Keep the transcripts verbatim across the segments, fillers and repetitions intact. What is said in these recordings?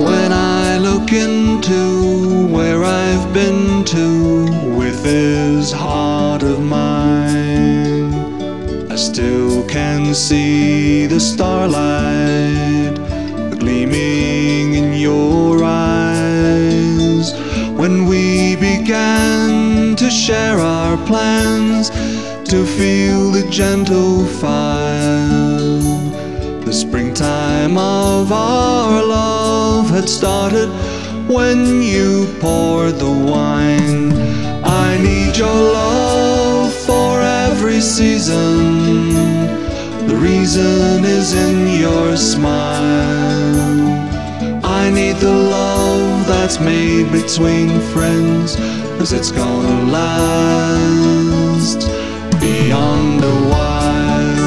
When I look into where I've been to with this heart of mine, I still can see the starlight gleaming in your eyes. When we began to share our plans, to feel the gentle fire, the springtime of our love had started when you poured the wine. I need your love for every season. The reason is in your smile. I need the love that's made between friends, 'cause it's gonna last beyond a while.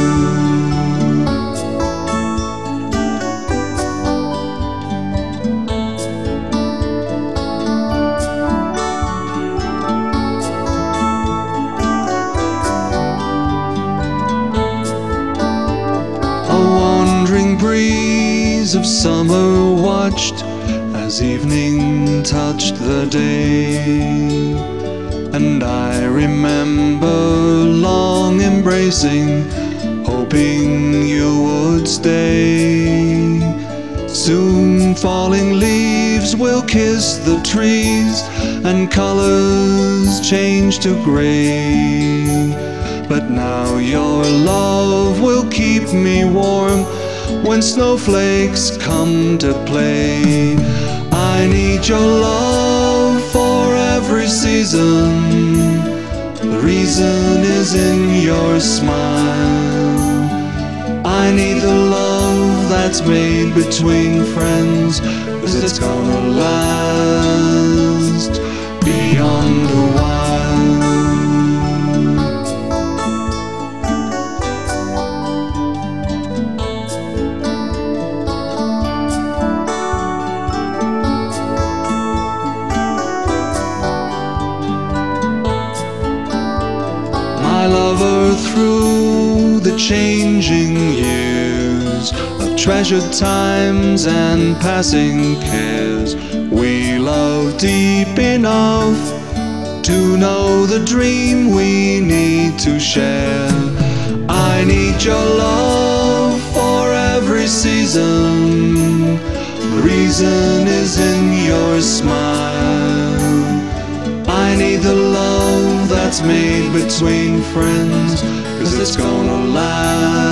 A wandering breeze of summer watched as evening touched the day, and I remember long embracing, hoping you would stay. Soon falling leaves will kiss the trees, and colors change to gray. But now your love will keep me warm when snowflakes come to play. I need your love for every season. The reason is in your smile. I need the love that's made between friends, 'cause it's gonna last beyond a while. My lover, through the changing years of treasured times and passing cares, we love deep enough to know the dream we need to share. I need your love for every season. The reason is in your smile. I need the love that's made between friends, 'cause it's gonna last